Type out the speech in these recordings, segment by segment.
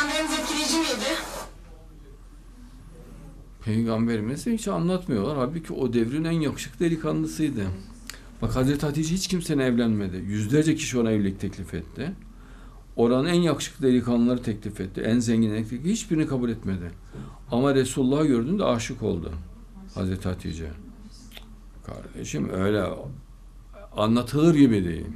Peygamberimiz etkileyici miydi? Peygamberimiz hiç anlatmıyorlar. Halbuki o devrin en yakışıklı delikanlısıydı. Bak Hazreti Hatice hiç kimsenin evlenmedi. Yüzlerce kişi ona evlilik teklif etti. Oranın en yakışıklı delikanlıları teklif etti. En zenginleri teklif etti. Hiçbirini kabul etmedi. Ama Resulullah'ı gördüğünde aşık oldu Hazreti Hatice. Kardeşim öyle anlatılır gibi değil.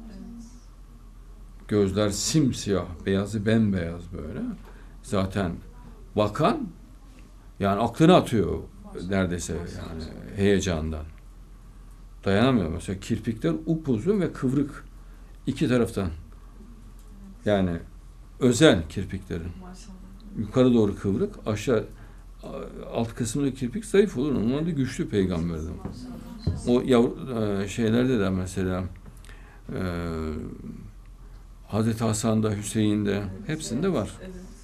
Gözler simsiyah, beyazı bembeyaz böyle. Zaten bakan yani aklını atıyor neredeyse yani heyecandan. Dayanamıyor. Mesela kirpikler upuzun ve kıvrık iki taraftan. Yani özel kirpiklerin. Yukarı doğru kıvrık, aşağı alt kısmındaki kirpik zayıf olur. Onlar da güçlü peygamberdim. O şeylerde de mesela Hazreti Hasan'da, Hüseyin'de hepsinde var.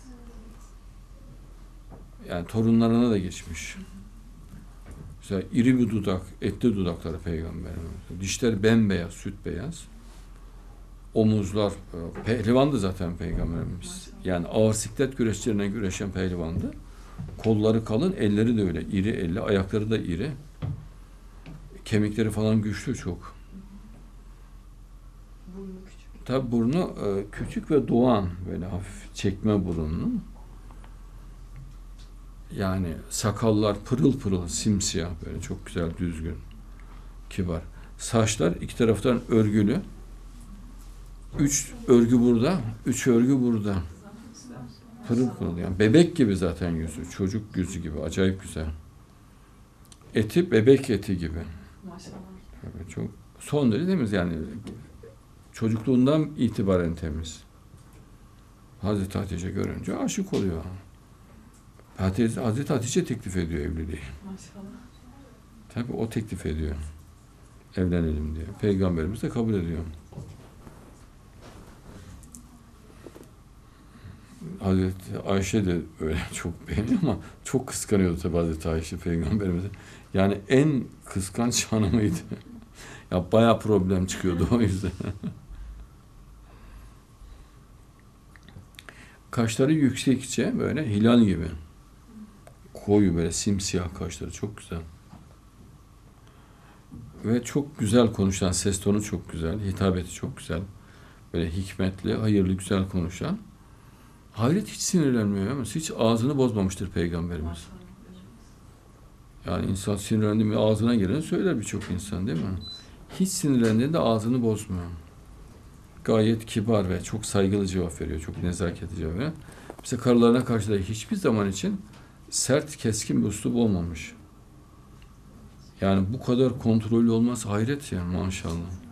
Yani torunlarına da geçmiş. Mesela iri bir dudak, etli dudakları peygamberimiz. Dişler bembeyaz, süt beyaz. Omuzlar, pehlivandı zaten peygamberimiz. Yani ağır siklet güreşlerine güreşen pehlivandı. Kolları kalın, elleri de öyle. İri elli, ayakları da iri. Kemikleri falan güçlü çok. Burnu küçük. Tabi burnu küçük ve doğan, böyle hafif çekme burunlu. Yani sakallar pırıl pırıl, simsiyah böyle çok güzel, düzgün, kibar. Saçlar iki taraftan örgülü. 3 örgü burada, 3 örgü burada. Pırıl pırıl yani. Bebek gibi zaten yüzü. Çocuk yüzü gibi. Acayip güzel. Eti bebek eti gibi. Maşallah. Tabii çok son derece temiz yani. Çocukluğundan itibaren temiz. Hazreti Hatice görünce aşık oluyor. Hazreti Hatice teklif ediyor evliliği. Maşallah. Tabii o teklif ediyor. Evlenelim diye. Peygamberimiz de kabul ediyor. Hazreti Ayşe de öyle çok beğeniyor ama çok kıskanıyordu tabii Hazreti Ayşe peygamberimizi. Yani en kıskanç hanımıydı. Ya bayağı problem çıkıyordu o yüzden. Kaşları yüksekçe böyle hilal gibi. Koyu böyle simsiyah kaşları çok güzel. Ve çok güzel konuşan, ses tonu çok güzel, hitabeti çok güzel. Böyle hikmetli, hayırlı, güzel konuşan. Hayret hiç sinirlenmiyor ama hiç ağzını bozmamıştır peygamberimiz. Yani insan sinirlendi mi ağzına geleni söyler birçok insan değil mi? Hiç sinirlendiğinde ağzını bozmuyor. Gayet kibar ve çok saygılı cevap veriyor. Çok nezaketli cevap veriyor. Mesela karılarına karşı da hiçbir zaman için sert, keskin bir üslup olmamış. Yani bu kadar kontrollü olması hayret yani maşallah.